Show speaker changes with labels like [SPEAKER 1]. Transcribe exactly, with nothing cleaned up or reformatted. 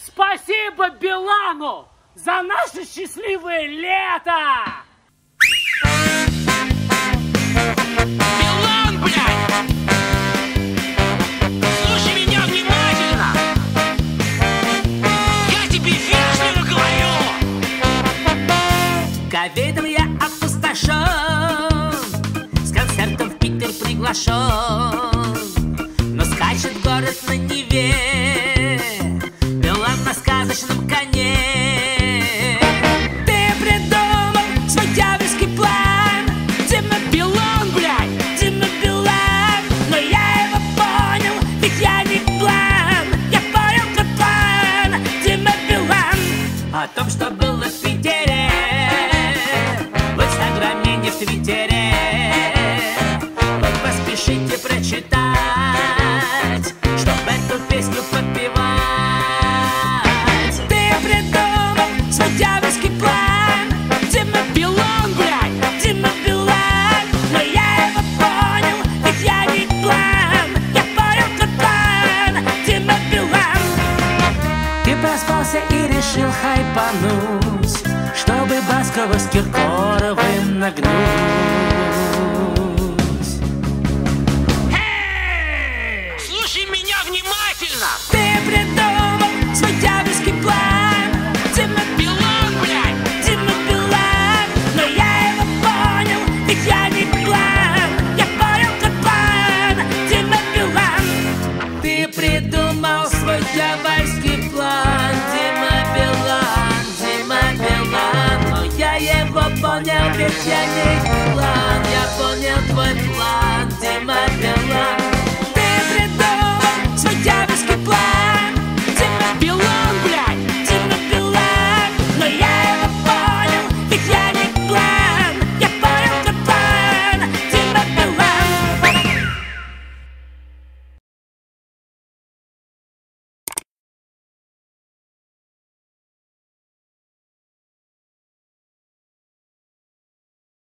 [SPEAKER 1] Спасибо Билану за наше счастливое лето!
[SPEAKER 2] Билан, блядь! Слушай меня внимательно! Я тебе вежливо говорю!
[SPEAKER 3] Ковидом я опустошен, с концертом в Питер приглашен, но скачет город на Неве Билан на сказочном коне. Ты придумал свой дьявольский план, Дима Билан, блядь, Дима Билан, но я его понял, ведь я не план. Я понял, как план, Дима Билан. О том, что было в Питере, в Инстаграме, не в Твиттере, вы поспешите прочитать, чтоб эту песню подпевать. Ты придумал свой дьявольский план, Дима Билан, блядь, Дима Билан, но я его понял, ведь я не план. Я понял, как план, Дима Билан. Ты проспался и решил хайпануть, чтобы Баскова с Киркоровым нагнуть.
[SPEAKER 2] Слушай меня внимательно!
[SPEAKER 3] Ты придумал свой дьявольский план, Дима
[SPEAKER 2] Билан, блядь!
[SPEAKER 3] Дима Билан, но я его понял, ведь я не план. Я понял, как план, Дима Билан. Ты придумал свой дьявольский план, Дима Билан, Дима Билан, но я его понял, ведь я не план. Я понял твой план.